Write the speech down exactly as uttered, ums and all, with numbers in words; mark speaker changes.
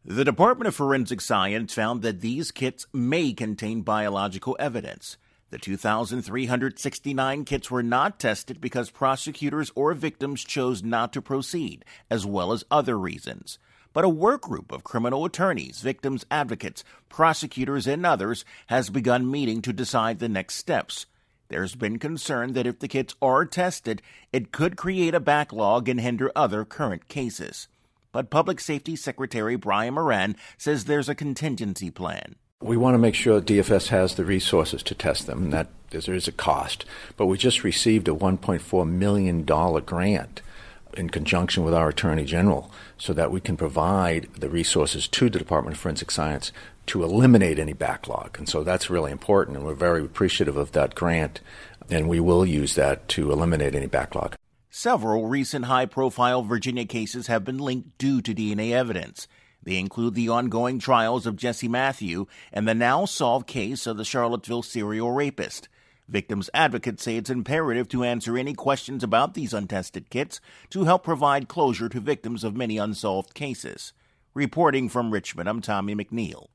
Speaker 1: The Department of Forensic Science found that these kits may contain biological evidence. The two thousand three hundred sixty-nine kits were not tested because prosecutors or victims chose not to proceed, as well as other reasons. But a work group of criminal attorneys, victims advocates, prosecutors, and others has begun meeting to decide the next steps. There's been concern that if the kits are tested, it could create a backlog and hinder other current cases. But Public Safety Secretary Brian Moran says there's a contingency plan.
Speaker 2: We want to make sure D F S has the resources to test them, and that there is a cost. But we just received a one point four million dollars grant in conjunction with our Attorney General so that we can provide the resources to the Department of Forensic Science to eliminate any backlog. And so that's really important, and we're very appreciative of that grant, and we will use that to eliminate any backlog.
Speaker 1: Several recent high-profile Virginia cases have been linked due to D N A evidence. They include the ongoing trials of Jesse Matthew and the now-solved case of the Charlottesville serial rapist. Victims advocates say it's imperative to answer any questions about these untested kits to help provide closure to victims of many unsolved cases. Reporting from Richmond, I'm Tommy McNeil.